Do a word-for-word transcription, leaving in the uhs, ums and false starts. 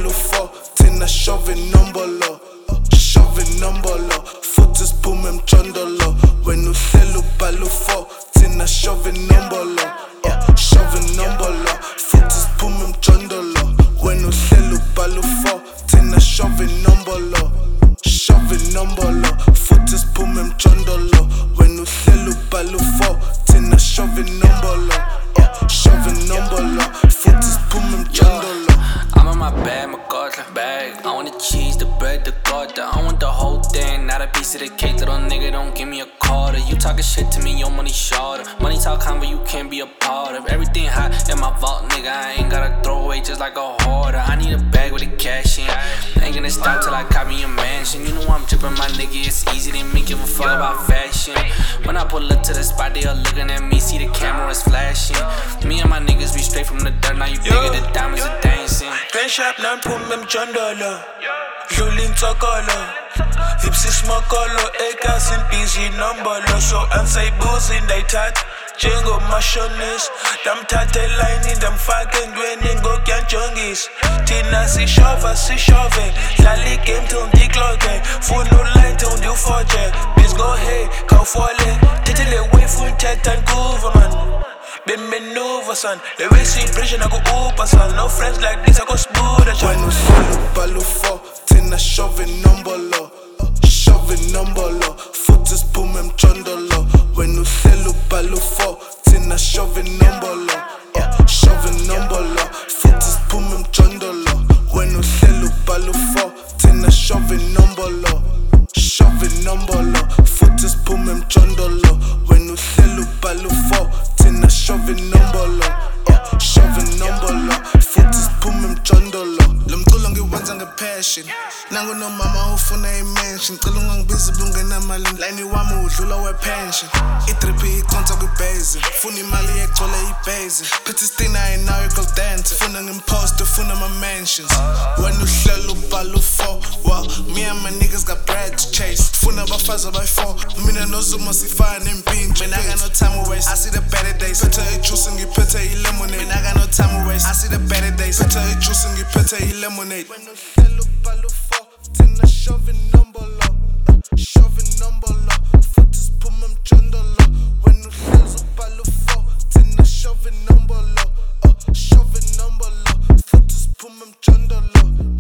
upalo four thina shove nombolo shove nombolo futhi siphume emjondolo wena uhlela upalo four thina shove nombolo shove nombolo futhi siphume emjondolo wena uhlela upalo four thina shove nombolo shove nombolo futhi siphume emjondolo wena uhlela upalo four thina shove nombolo shove nombolo futhi siphume emjondolo. I'm on my bag, my godla bag. I want the cheese, the bread, the gouda. I want the whole thing, not a piece of the cake. Little nigga, don't give me a quarter. You talking shit to me, your money shorter. Money talk convo, you can't be a part of. Everything hot in my vault, nigga. I ain't gotta throw away just like a hoarder. I need a bag with the cash in. Ain't gonna stop till I copy a mansion. You know I'm drippin', my nigga. It's easy, they make give a fuck about fashion. When I pull up to the spot, they all looking at me. See the cameras flashing. Me and my niggas be straight from the dirt. Now you bigger, the diamonds are dancing. Grand shop naniphume emjondolo dlula insokolo ipsi smokolo egazi busy nombolo so ansayibuzi ndayithatha njengomashonisa ndamthatha elayini ndamfaka endweni ngokuyanjongisa thina sishova sishove dlala igame till ndikloke funa uline till ndiwufoje biz go hey khawufole thethele way funthetha nkuva man been maneuver son, the way see pressure I go Uber son, no friends like this I go smooth a When you sell upalo four, thina shove nombolo shove nombolo futhi siphume emjondolo when you sell upalo four, thina shove nombolo shove nombolo futhi siphume emjondolo when you sell upalo four, thina shove nombolo shove nombolo futhi siphume emjondolo when you sell upalo four, thina shove nombolo shove nombolo futhi siphume emjondolo lo mculo ngiwenza ngepassion nangu nomama ufuna imansion ngicela ungangibizi bungenamali line wami udlula wepension idrip iconsa kwibase funa imali yegcola ibase phethe stina nayo gold dance funa ngimpost ufuna my mentions when uhlela upalo four wow me and my niggas got bread to chase funa abafazi abayi four mina nozuma sifana empinje mina I got no time to waste I see the better days phethe ijuice ngiphethe ilemonade mina I got no time to waste I see the better days phethe ijuice ngiphethe ilemonade when uhlela upalo four thina shove nombolo shove nombolo futhi siphume emjondolo when uhlela upalo four thina shove nombolo shove nombolo futhi siphume emjondolo